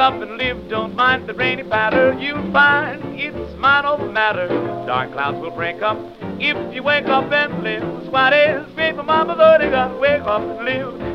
up and live, don't mind the rainy patter. You'll find it's mine all the matter. Dark clouds will break up if you wake up and live. What is great for Mama, Lord, you gotta wake up and live.